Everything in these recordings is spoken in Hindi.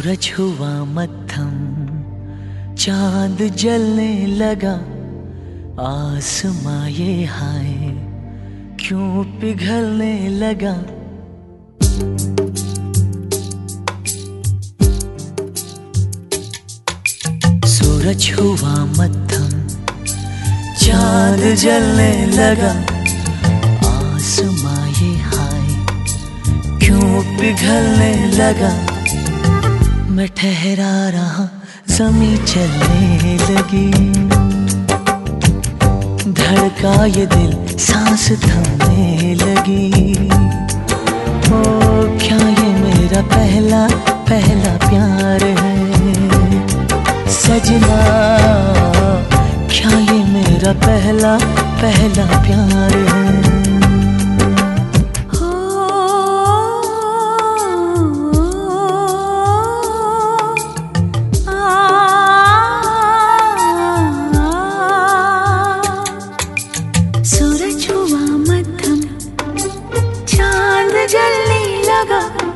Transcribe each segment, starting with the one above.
सूरज हुआ मद्धम, चांद जलने लगा, आसमां ये हाय क्यों पिघलने लगा। सूरज हुआ मद्धम, चांद जलने लगा, आसमां ये हाय क्यों पिघलने लगा। मैं ठहरा रहा, ज़मीं चलने लगी, धड़का ये दिल, सांस थमने लगी। ओ क्या ये मेरा पहला पहला प्यार है सजना, क्या ये मेरा पहला पहला प्यार है। जलने लगा,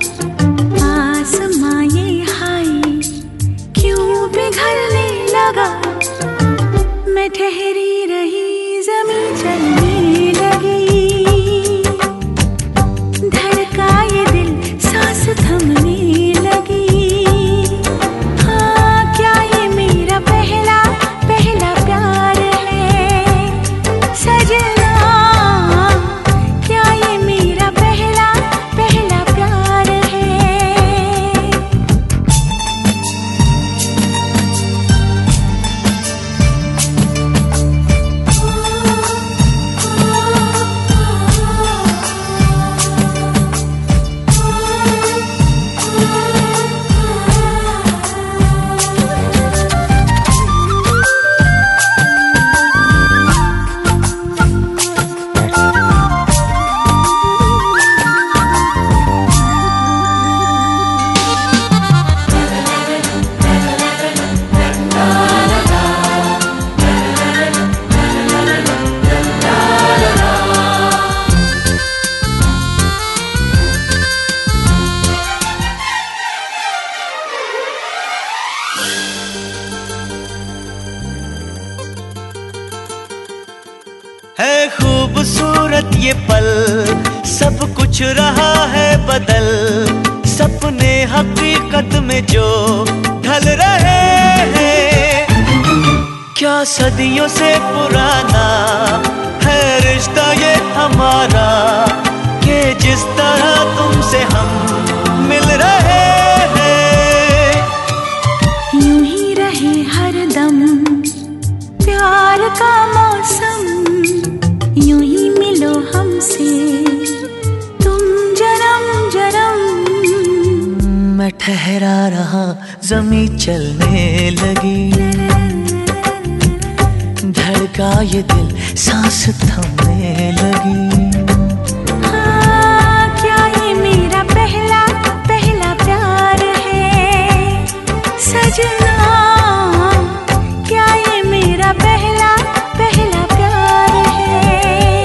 आसमां ये हाय क्यों पिघलने लगा। मैं ठहरी रही, ज़मीं चलने लगी, धड़का ये दिल, सांस थमने लगी। हाँ क्या ये मेरा पहला पहला प्यार है सजना, है खूबसूरत ये पल, सब कुछ रहा है बदल, सपने हकीकत में जो ढल रहे हैं। क्या सदियों से पुराना है रिश्ता ये हमारा, कि जिस तरह तुमसे हम मिल रहे हैं। यूं ही रहे हरदम प्यार का मौसम, यूं ही मिलो हमसे तुम जन्म जन्म। मैं ठहरा रहा, ज़मीं चलने लगी, धड़का ये दिल, सांस थमने लगी। हाँ क्या ये मेरा पहला पहला प्यार है सजना, क्या ये मेरा पहला पहला प्यार है।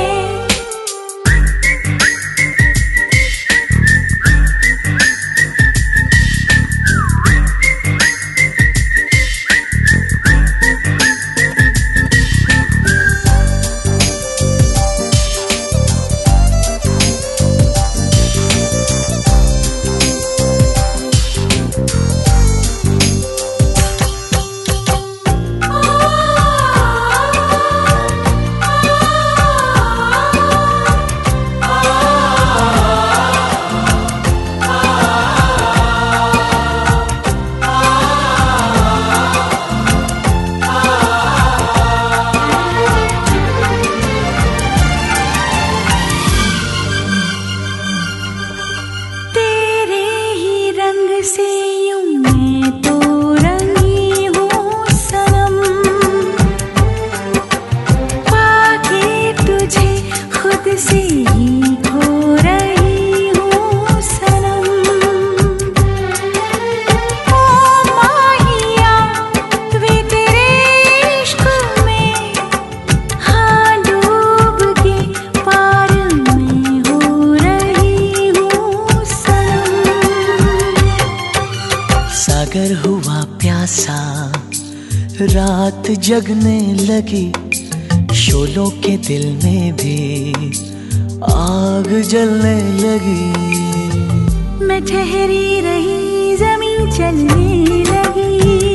से यूं मैं तो रंगी हूँ सनम, पाके तुझे खुद से ही खो रही हूँ सनम। ओ माहिया वे तेरे इश्क में, हाँ डूब के पार में हो रही हूँ सनम। सागर हुआ प्यासा, रात जगने लगी, शोलों के दिल में भी आग जलने लगी। मैं ठहरी रही, ज़मीं चलने लगी,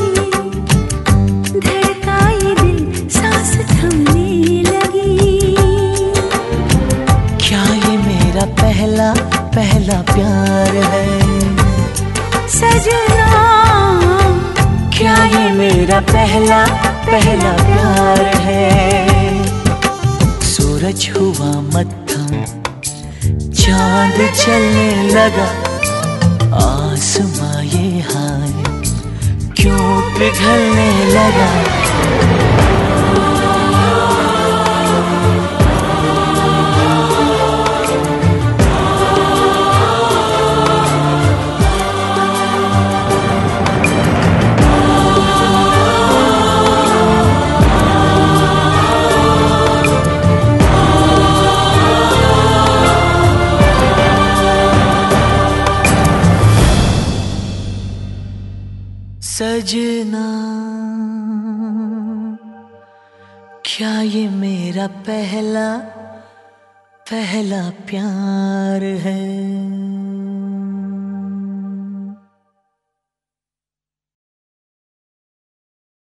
धड़का ये दिल, सांस थमने लगी। क्या ये मेरा पहला पहला प्यार है सजना? क्या ये मेरा पहला पहला प्यार है? सूरज हुआ मत्थम, चांद चलने लगा, आसमां ये हाय क्यों पिघलने लगा। सजना, क्या ये मेरा पहला पहला प्यार है?